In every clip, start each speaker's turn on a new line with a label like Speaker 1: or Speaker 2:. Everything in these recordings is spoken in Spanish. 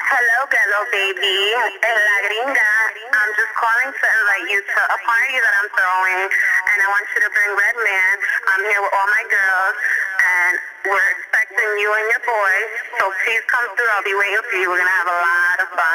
Speaker 1: Hello, Ghetto baby. Es la gringa. I'm just calling to invite you to a party that I'm throwing, and I want you to bring Redman. I'm here with all my girls, and we're expecting you and your boys. So please come through. I'll be waiting for you. We're gonna have a lot of fun.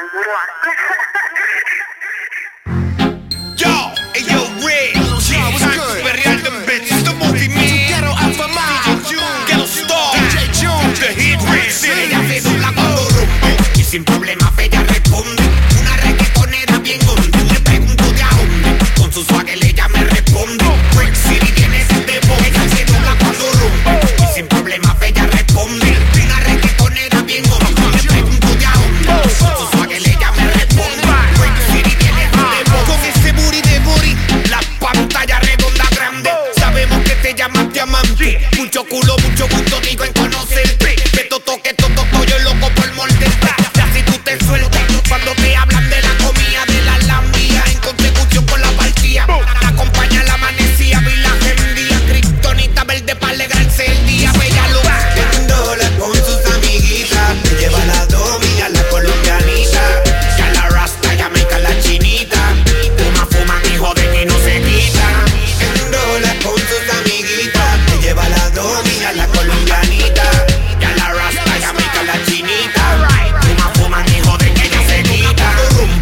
Speaker 2: Yo, hey yo, Red.
Speaker 3: What's good?
Speaker 2: Perrear the bitch. It's the movie me.
Speaker 3: Ghetto Alpha Mile.
Speaker 2: Ghetto Star.
Speaker 3: DJ June.
Speaker 2: The hit Red City.
Speaker 4: Ella se dobla cuando rompe y sin problema ella responde. Una reggaetonera bien honda. Le pregunto de a dónde. Con su swagger ella me responde. Brick City viene de Bob. Ella se dobla cuando rompe y sin problema ella responde. Una reggaetonera bien honda. Le pregunto de a dónde. Con su swagger ella me responde. Brick City viene de Bob.
Speaker 2: Con ese booty, la pantalla redonda grande. Sabemos que te llamas diamante. Mucho culo, mucho gusto, digo en conocerte. Que toque, yo loco por morderte. Ya si tú te sueltas cuando te hablan de la comida, de la lambía, en consecución con la partida. Te acompaña la amanecía, vi la gendía. Kriptonita verde para alegrarse el día. Bella luz.
Speaker 4: Viéndola con sus amiguitas. Lleva la domi a la colombianita. Ya la rasta, Jamaica, la chinita. Fuman y joden y no se quitan. Viéndola con sus amiguitas. Lleva la domi a la colombianita. Ya la rasta, Jamaica, la chinita. Fuman y joden y no se quitan.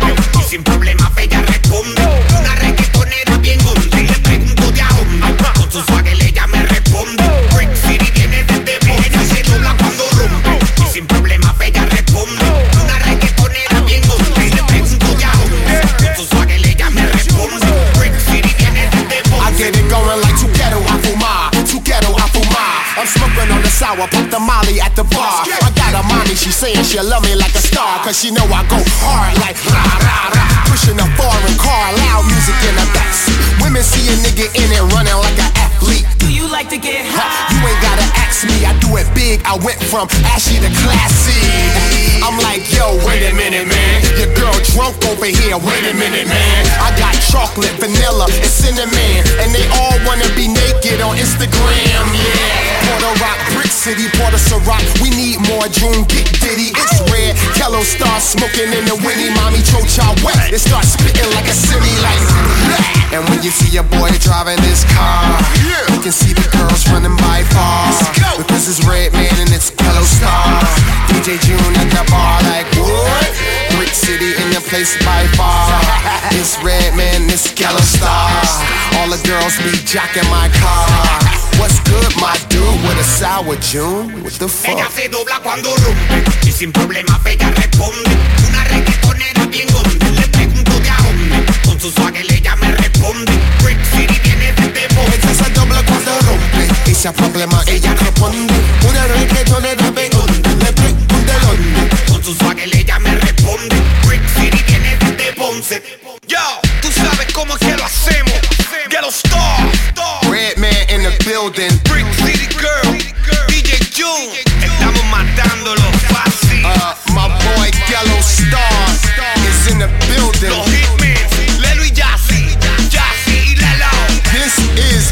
Speaker 4: Y sin problema ella responde. Una reggaetonera bien honda. Le pregunto de a dónde. Con su swagger ella me responde. Brick City viene desde Bob. Ella se dobla cuando rompe y sin problema ella responde. Una reggaetonera bien honda. Le pregunto de a dónde. Con su swagger ella me responde. Brick City viene desde Bob.
Speaker 3: I get it going like tu ghetto a fumar, tu ghetto a fumar. I'm smoking on the sour, pop the molly at the bar. I got a mommy, she saying she love me like a star, cause she know I go hard like rah rah rah. Pushing a foreign car, loud music in the backseat. Women see a nigga in it running like an athlete.
Speaker 5: Do you like to get high?
Speaker 3: You ain't gotta ask me, I do it big. I went from ashy to classy. I'm like, yo, wait a minute, man. Your girl drunk over here, wait a minute, man. I got chocolate, vanilla, and cinnamon, and they all wanna be naked on Instagram, yeah. Puerto Rock, Brick City, Puerto Ciroc, we need more June, get Diddy. It's red, Kello starts smoking in the Winnie, mommy chocha wet. It starts spitting like a city, like that. And when you see your boy driving this car, you can see the girls running by far. Because it's Redman and it's Kello Star. DJ June at the bar, like what? Brick City in the place by far. It's Redman, it's Kello Star. All the girls be jacking my car. What's good, my dude, with a sour June? What the
Speaker 4: Ella
Speaker 3: fuck?
Speaker 4: se dobla cuando rompe y sin problema ella responde. Una reggaetonera bien honda. Le pregunto de a dónde. Con su swagger ella me responde. Brick City viene desde Bob.
Speaker 3: Ella se dobla cuando rompe y sin problema ella responde. Una reggaetonera bien honda. Le pregunto de dónde.
Speaker 4: Con su swagger ella me responde. Brick City viene desde Ponce.
Speaker 2: Yo, tú sabes cómo es que lo hacemos. Ghetto Star.
Speaker 3: Redman in the building.
Speaker 2: Brick City Girl. DJ June. Estamos matándolo fácil.
Speaker 3: My boy Kello Star is in the building.
Speaker 2: Los Hitmen. Lelo y Yassi. Yassi y Lelo.
Speaker 3: This is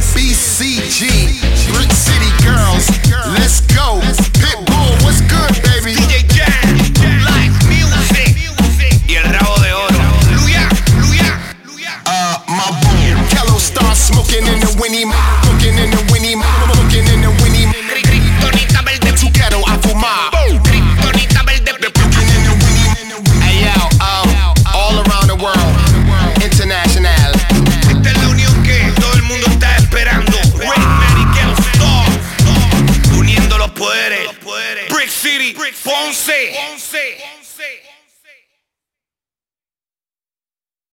Speaker 3: BCG, Brick City Girls. Let's go. Pitbull, what's good, baby?
Speaker 2: DJ Jam. Live music. Y el rabo de oro. Luya.
Speaker 3: My boy Kello Star smoking in the Winnie, looking in the Winnie, looking in the Winnie.
Speaker 4: Kriptonita verde.
Speaker 3: Tu ghetto a fumar.
Speaker 4: Kriptonita verde.
Speaker 3: Looking in the Winnie. Hey yo, all around the world, international.
Speaker 2: Esta es la unión que todo el mundo está esperando. Redman y Ghetto Star. Uniendo los poderes. Brick City. Ponce.